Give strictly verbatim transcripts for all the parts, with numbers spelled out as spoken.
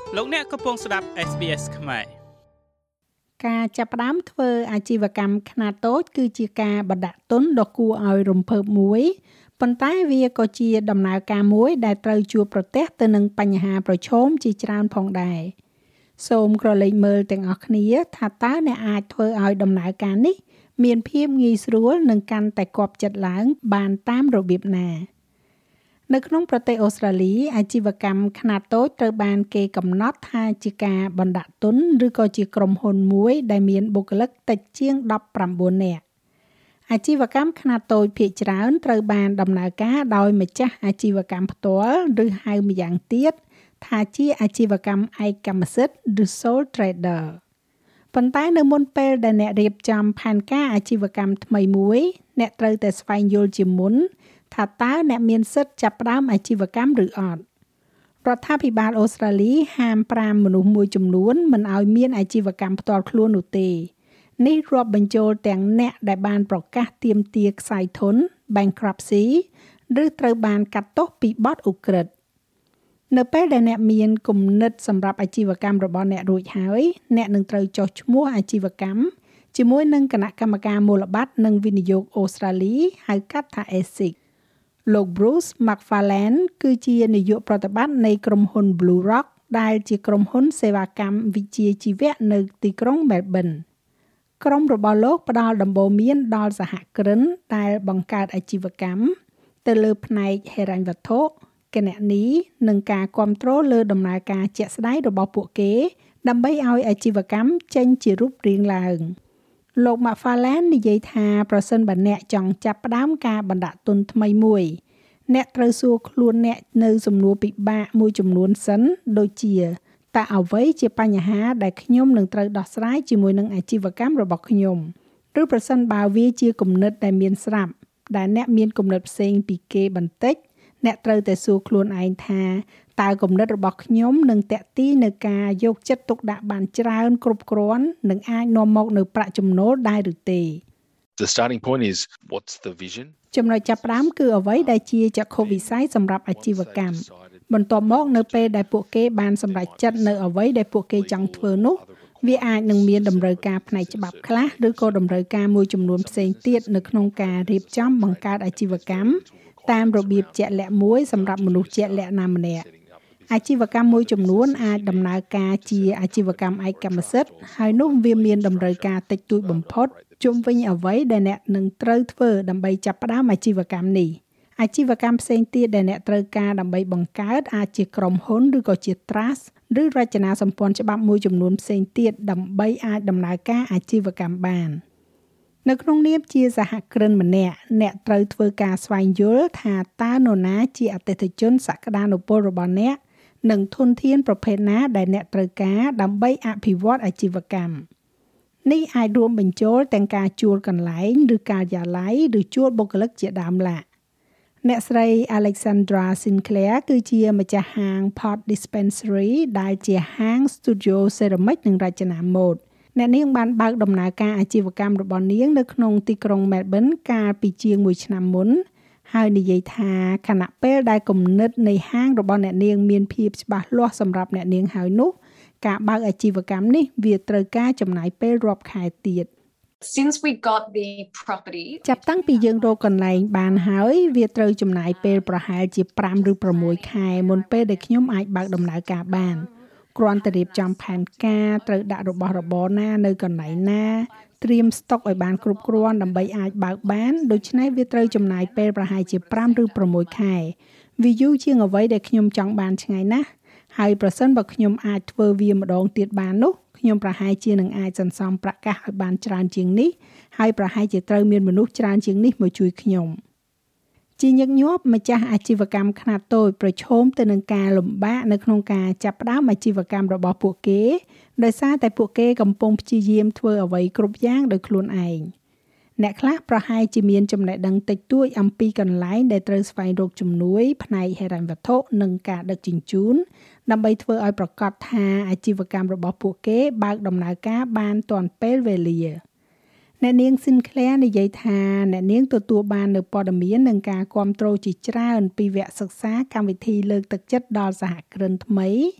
លោកអ្នកកំពុងស្ដាប់ เอส บี เอส ខ្មែរការចាប់ផ្ដើមធ្វើអាជីវកម្មខ្នាតតូចគឺជាការបណ្ដាក់ទុនដ៏គួរឲ្យរំភើបមួយប៉ុន្តែវាក៏ជាដំណើរការមួយដែលត្រូវជួបប្រទះទៅនឹងបញ្ហាប្រឈមជាច្រើនផងដែរសូមក្រឡេកមើលទាំងអស់គ្នាថាតើអ្នកអាចធ្វើឲ្យដំណើរការនេះមានភាពងាយស្រួលនិងកាន់តែគាប់ចិត្តឡើងបានតាមរបៀបណានៅក្នុងប្រទេសអូស្ត្រាលីអាជីវកម្មខ្នាតតូចត្រូវបានគេកំណត់ថាជាការបណ្ដាក់ទុនឬក៏ជាក្រុមហ៊ុនមួយដែលមានបុគ្គលិកតិចជាងដប់ប្រាំបួននាក់អាជីវកម្មខ្នាតតូចភាគច្រើនត្រូវបានដំណើរការដោយម្ចាស់អាជីវកម្មផ្ទាល់ឬហៅម្យ៉ាងទៀតថាជាអាជីវកម្មឯកកម្មសិទ្ធិឬ sole trader ប៉ុន្តែនៅមុនពេលដែលអ្នករៀបចំផែនការអាជីវកម្មថ្មីមួយអ្នកត្រូវតែស្វែងយល់ជាមុនថាតើអ្នកមានសិទ្ធិចាប់ផ្ដើមអាជីវកម្មឬអត់រដ្ឋាភិបាលអូស្ត្រាលីហាមប្រាមមនុស្សមួយចំនួនមិនឲ្យមានអាជីវកម្មផ្ទាល់ខ្លួននោះទេនេះរាប់បញ្ចូលទាំងអ្នកដែលបានប្រកាសទាមទារខ្សែធន bankruptcy ឬត្រូវបានកាត់ទោសពីបទឧក្រិដ្ឋនៅពេលដែលអ្នកមានគំនិតសម្រាប់អាជីវកម្មរបស់អ្នករួចហើយអ្នកនឹងត្រូវចុះឈ្មោះអាជីវកម្មជាមួយនឹងគណៈកម្មការមូលបត្រនិងវិនិយោគអូស្ត្រាលីហៅកាត់ថា เอ เอส ไอ ซี លោក Bruce McFarlane គឺជានាយកប្រតិបត្តិនៃក្រុមហ៊ុន Blue Rock ដែលជាក្រុមហ៊ុនសេវាកម្មវិជ្ជាជីវៈនៅទីក្រុង Melbourne ក្រុមរបស់លោកផ្ដល់ដំបូន្មានដល់សហគ្រិនដែលបង្កើតអាជីវកម្មទៅលើផ្នែកហិរញ្ញវត្ថុគណនេយ្យនិងការគ្រប់គ្រងលើដំណើរការជាក់ស្ដែងរបស់ពួកគេដើម្បីឲ្យអាជីវកម្មចេញជារូបរាងឡើងលោក McFarlane និយាយថាប្រសិនបើអ្នកចង់ចាប់ផ្ដើមការបណ្ដាក់ទុនថ្មីមួយអ្នកត្រូវសួរខ្លួនអ្នកនៅសំណួរពិបាកមួយចំនួនសិនដូចជាតើអ្វីជាបញ្ហាដែលខ្ញុំនឹងត្រូវដោះស្រាយជាមួយនឹងអាជីវកម្មរបស់ខ្ញុំឬប្រសិនបើវាជាគំនិតដែលមានស្រាប់ដែលអ្នកមានគំនិតផ្សេងពីគេបន្តិចអ្នកត្រូវតែសួរខ្លួនឯងថាតើគំនិតរបស់ខ្ញុំនឹងតាក់ទាញនឹងការយកចិត្តទុកដាក់បានច្រើនគ្រប់គ្រាន់និងអាចនាំមកនូវប្រាក់ចំណូលដែរឬទេ The starting point is what's the vision ចំណុចចាប់ផ្ដើមគឺអ្វីដែលជាចក្ខុវិស័យសម្រាប់អាជីវកម្មបន្ទាប់មកនៅពេលដែលពួកគេបានសម្រេចចិត្តនៅអ្វីដែលពួកគេចង់ធ្វើនោះវាអាចនឹងមានតម្រូវការផ្នែកច្បាប់ខ្លះឬក៏តម្រូវការមួយចំនួនផ្សេងទៀតនៅក្នុងការរៀបចំបង្កើតអាជីវកម្មតាមរបៀបជាក់លាក់មួយសម្រាប់មនុស្សជាក់លាក់ណាម្នាក់អាជីវកម្មមួយចំនួនអាចដំណើរការជាអាជីវកម្មឯកកម្មសិទ្ធិហើយនោះវាមានតម្រូវការតិចតួចបំផុតជុំវិញអ្វីដែលអ្នកនឹងត្រូវធ្វើដើម្បីចាប់ផ្ដើមអាជីវកម្មនេះអាជីវកម្មផ្សេងទៀតដែលអ្នកត្រូវការដើម្បីបង្កើតអាចជាក្រុមហ៊ុនឬក៏ជា trust ឬរចនាសម្ព័ន្ធច្បាប់មួយចំនួនផ្សេងទៀតដើម្បីអាចដំណើរការអាជីវកម្មបាននៅក្នុងនាមជាសហគ្រិនម្នាក់អ្នកត្រូវធ្វើការស្វែងយល់ថាតើនរណាជាអតិថិជនសក្តានុពលរបស់អ្នកនិងធនធានប្រភេទណាដែលអ្នកត្រូវការដើម្បីអភិវឌ្ឍអាជីវកម្មនេះអាចរួមបញ្ចូលទាំងការជួលកន្លែងឬការិយាល័យឬជួលបុគ្គលិកជាដើមឡើយអ្នកស្រី Alexandra Sinclair គឺជាម្ចាស់ហាង Pot Dispensary ដែលជាហាង Studio Ceramic និងរចនាម៉ូដអ្នកនាងបានបើកដំណើរការអាជីវកម្មរបស់នាងនៅក្នុងទីក្រុង Melbourne កាលពីជាងមួយឆ្នាំមុនហើយនិយាយថាខណៈពេលដែលគំនិតនៃហាងរបស់អ្នកនាងមានភាពច្បាស់លាស់សម្រាប់អ្នកនាងហើយនោះការបើកអាជីវកម្មនេះវាត្រូវការចំណាយពេលរាប់ខែទៀត Since we got the property ចាប់តាំងពីយើងរកកន្លែងបានហើយវាត្រូវចំណាយពេលប្រហែលជាប្រាំឬប្រាំមួយខែមុនពេលដែលខ្ញុំអាចបើកដំណើរការបានគ្រាន់តែរៀបចំផែនការត្រូវដាក់របស់របរណានៅកន្លែងណាត្រៀមស្តុកឲ្យបានគ្រប់គ្រាន់ដើម្បីអាចបើកបានដូច្នេះវាត្រូវចំណាយពេលប្រហែលជាប្រាំឬប្រាំមួយខែវាយូរជាងអ្វីដែលខ្ញុំចង់បានឆ្ងាយណាស់ហើយប្រសិនបើខ្ញុំអាចធ្វើវាម្ដងទៀតបាននោះខ្ញុំប្រហែលជានឹងអាចសន្សំប្រាក់កាសឲ្យបានច្រើនជាងនេះហើយប្រហែលជាត្រូវមានមនុស្សច្រើនជាងនេះមកជួយខ្ញុំជាញឹកញាប់ម្ចាស់អាជីវកម្មខ្នាតតូចប្រឈមទៅនឹងការលំបាកនៅក្នុងការចាប់ផ្ដើមអាជីវកម្មរបស់ពួកគេដោយសារតែពួកគេកំពុងព្យាយាមធ្វើអ្វីគ្រប់យ៉ាងដោយខ្លួនឯងអ្នកខ្លះប្រហែលជាមានចំណេះដឹងតិចតួចអំពីកន្លែងដែលត្រូវស្វែងរកជំនួយផ្នែកហិរញ្ញវត្ថុនិងការដឹកជញ្ជូនដើម្បីធ្វើឲ្យប្រកាសថាអាជីវកម្មរបស់ពួកគេបើកដំណើរការបានទាន់ពេលវេលាអ្នកនាង Sinclair និយាយថាអ្នកនាងទទួលបាននូវព័ត៌មាននិងការគាំទ្រជាច្រើនពីវគ្គសិក្សាកម្មវិធីលើកទឹកចិត្តដល់សហគ្រិនថ្មី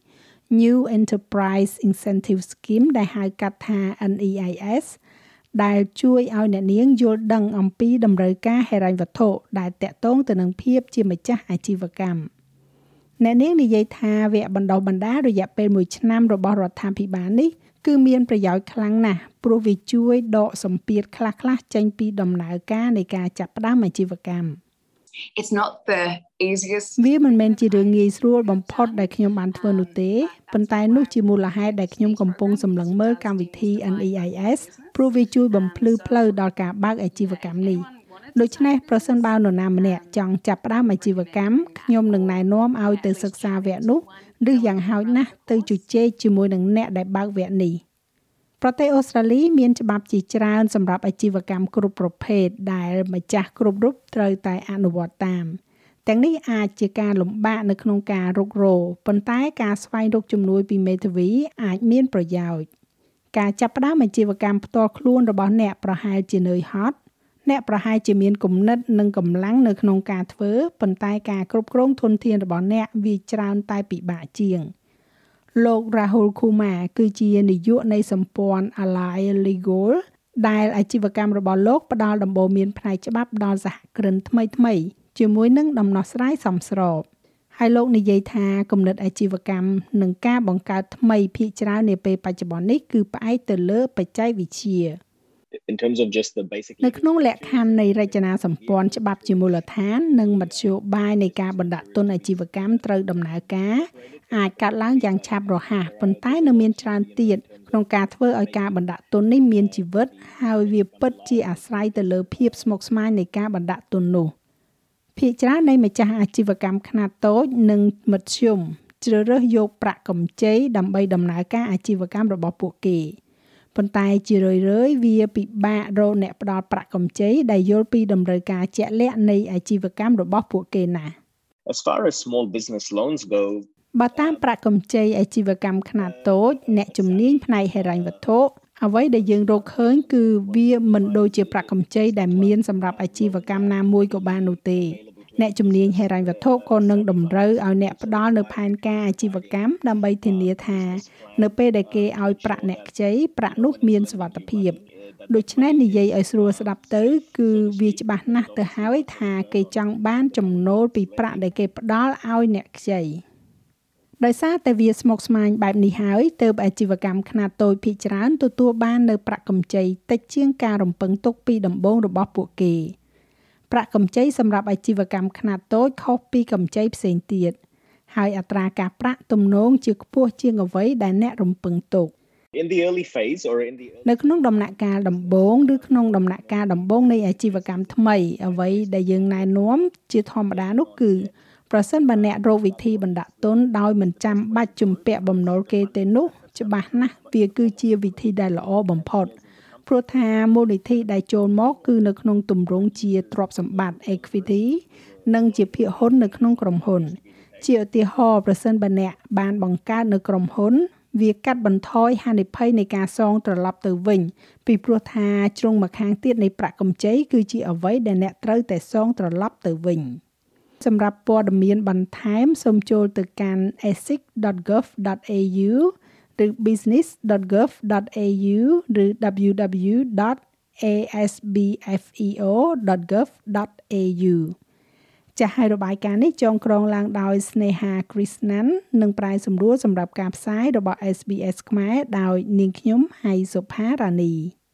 New Enterprise Incentive Scheme ដែលហៅកាត់ថា N E I S ដែលជួយឲ្យអ្នកនាងយល់ដឹងអំពីតម្រូវការហិរញ្ញវត្ថុដែលតាក់ទងទៅនឹងភាពជាម្ចាស់អាជីវកម្មអ្នកនាងនិយាយថាវគ្គបណ្ដុះបណ្ដាលរយៈពេលមួយឆ្នាំរបស់រដ្ឋាភិបាលនេះគឺមានប្រយោជន៍ខ្លាំងណាស់ព្រោះវាជួយដកសម្ពាធខ្លះៗចេញពីដំណើរការនៃការចាប់ផ្ដើមអាជីវកម្ម It's not the easiest វាមិនមែនជារឿងងាយស្រួលបំផុតដែលខ្ញុំបានធ្វើនោះទេប៉ុន្តែនោះជាមូលហេតុដែលខ្ញុំកំពុងសម្លឹងមើលកម្មវិធី N E I S ព្រោះវាជួយបំភ្លឺផ្លូវដល់ការបើកអាជីវកម្មនេះដូច្នេះប្រសិនបើនរណាម្នាក់ចង់ចាប់ផ្ដើមអាជីវកម្មខ្ញុំនឹងណែនាំឲ្យទៅសិក្សាវគ្គនោះឬយ៉ាងហោចណាស់ទៅជជែកជាមួយនឹងអ្នកដែលបើកវគ្គនេះប្រទេសអូស្ត្រាលីមានច្បាប់ជាច្រើនសម្រាប់អាជីវកម្មគ្រប់ប្រភេទដែលម្ចាស់គ្រប់រូបត្រូវតែអនុវត្តតាមទាំងនេះអាចជាការលំបាកនៅក្នុងការរុករកប៉ុន្តែការស្វែងរកជំនួយពីមេធាវីអាចមានប្រយោជន៍ការចាប់ផ្ដើមអាជីវកម្មផ្ទាល់ខ្លួនរបស់អ្នកប្រហែលជានឿយហត់អ្នកប្រហែលជាមានគំនិតនិងកម្លាំងនៅក្នុងការធ្វើប៉ុន្តែការគ្រប់គ្រងធនធានរបស់អ្នកវាច្រើនតែពិបាកជាងលោក Rahul Kumar គឺជានាយកនៃសម្ព័ន្ធ Ally Legal ដែលអាជីវកម្មរបស់លោកផ្ដល់ដំបូន្មានផ្នែកច្បាប់ដល់សហគ្រិនថ្មីៗជាមួយនឹងដំណោះស្រាយសមស្របហើយលោកនិយាយថាគំនិតអាជីវកម្មនិងការបង្កើតថ្មីភាគច្រើននាពេលបច្ចុប្បន្ននេះគឺផ្អែកទៅលើបច្ចេកវិទ្យា In terms of just the basic នៅក្នុងលក្ខខណ្ឌនៃរចនាសម្ព័ន្ធច្បាប់ជាមូលដ្ឋាននិងមធ្យោបាយនៃការបណ្ដាក់ទុនអាជីវកម្មត្រូវដំណើរការអាចកាត់ឡើងយ៉ាងឆាប់រហ័សប៉ុន្តែនៅមានច្រើនទៀតក្នុងការធ្វើឲ្យការបណ្ដាក់ទុននេះមានជីវិតហើយវាពិតជាអាស្រ័យទៅលើភាពស្មុគស្មាញនៃការបណ្ដាក់ទុននោះភាគច្រើននៃម្ចាស់អាជីវកម្មខ្នាតតូចនិងមធ្យមជ្រើសរើសយកប្រាក់កម្ចីដើម្បីដំណើរការអាជីវកម្មរបស់ពួកគេប៉ុន្តែជារឿយៗវាពិបាករកអ្នកផ្ដល់ប្រាក់កម្ចីដែលយល់ពីតម្រូវការជាក់លាក់នៃអាជីវកម្មរបស់ពួកគេណាស់ As far as small business loans go បើតាមប្រាក់កម្ចីអាជីវកម្មខ្នាតតូចអ្នកជំនាញផ្នែកហិរញ្ញវត្ថុអ្វីដែលយើងរកឃើញគឺវាមិនដូចជាប្រាក់កម្ចីដែលមានសម្រាប់អាជីវកម្មណាមួយក៏បាននោះទេអ្នកជំនាញហិរញ្ញវត្ថុក៏នឹងតម្រូវឲ្យអ្នកផ្ដល់នៅផែនការអាជីវកម្មដើម្បីធានាថានៅពេលដែលគេឲ្យប្រាក់អ្នកខ្ចីប្រាក់នោះមានសុវត្ថិភាពដូច្នេះនិយាយឲ្យស្រួលស្ដាប់ទៅគឺវាច្បាស់ណាស់ទៅហើយថាគេចង់បានចំណូលពីប្រាក់ដែលគេផ្ដល់ឲ្យអ្នកខ្ចីដោយសារតែវាស្មុគស្មាញបែបនេះហើយទើបអាជីវកម្មខ្នាតតូចភាគច្រើនទទួលបាននៅប្រាក់កម្ចីតិចជាងការរំពឹងទុកពីដំបូងរបស់ពួកគេប្រាក់កម្ចីសម្រាប់អាជីវកម្មខ្នាតតូចខុសពីកម្ចីផ្សេងទៀតហើយអត្រាការប្រាក់ទំនងជាខ្ពស់ជាងអ្វីដែលអ្នករំពឹងទុក in the early phase or in the នៅក្នុងដំណាក់កាលដំបូងឬក្នុងដំណាក់កាលដំបូងនៃអាជីវកម្មថ្មីអ្វីដែលយើងណែនាំជាធម្មតានោះគឺប្រសិនបើអ្នករកវិធីបណ្ដាក់ទុនដោយមិនចាំបាច់ជំពាក់បំណុលគេទេនោះច្បាស់ណាស់វាគឺជាវិធីដែលល្អបំផុតព្រោះថាមូលនិធិដែលចូលមកគឺនៅក្នុងទម្រង់ជាទ្រព្យសម្បត្តិ equity និងជាភាគហ៊ុននៅក្នុងក្រុមហ៊ុនជាឧទាហរណ៍ប្រសិនបើអ្នកបានបង្កើតនៅក្រុមហ៊ុនវាកាត់បន្ថយហានិភ័យនៃការសងត្រឡប់ទៅវិញពីព្រោះថាជ្រុងម្ខាងទៀតនៃប្រាក់កម្ចីគឺជាអ្វីដែលអ្នកត្រូវតែសងត្រឡប់ទៅវិញសម្រាប់ព័ត៌មានបន្ថែមសូមចូលទៅកាន់ a s i c dot gov dot a u ឬ business dot gov dot a u ឬ w w w dot a s b f e o dot gov dot a u ចាស់ហើយរបាយការណ៍នេះចងក្រងឡើងដោយស្នេហា Krishnan និងប្រាយសម្រួលសម្រាប់ការផ្សាយរបស់ S B S ខ្មែរដោយនាងខ្ញុំហៃសុផារ៉ានី